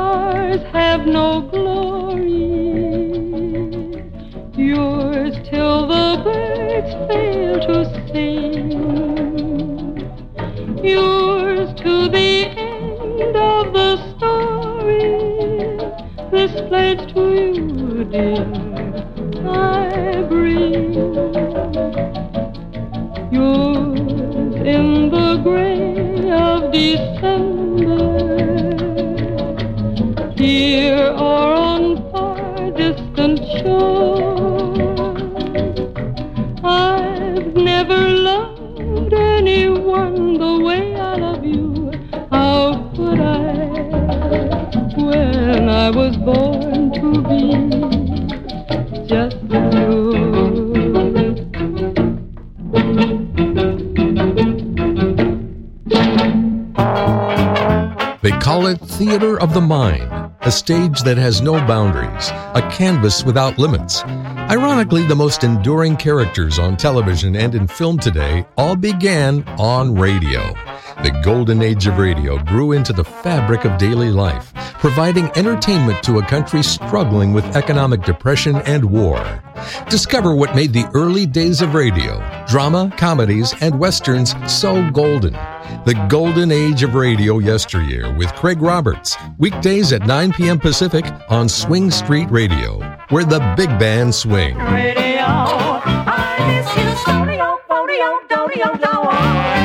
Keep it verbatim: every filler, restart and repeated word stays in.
stars have no glory, yours till the birds fail to sing, yours to the end of the story. This pledge to you, dear, I bring. Yours in the gray of December, here or on far distant shore. I've never loved anyone the way I love you. How could I, when I was born to be just you? They call it Theater of the Mind, a stage that has no boundaries, a canvas without limits. Ironically, the most enduring characters on television and in film today all began on radio. The golden age of radio grew into the fabric of daily life, providing entertainment to a country struggling with economic depression and war. Discover what made the early days of radio, drama, comedies, and westerns so golden. The Golden Age of Radio Yesteryear with Craig Roberts. Weekdays at nine p.m. Pacific on Swing Street Radio, where the big band swing. Radio, I miss you, Sonio, Bonio, Donio, Donio.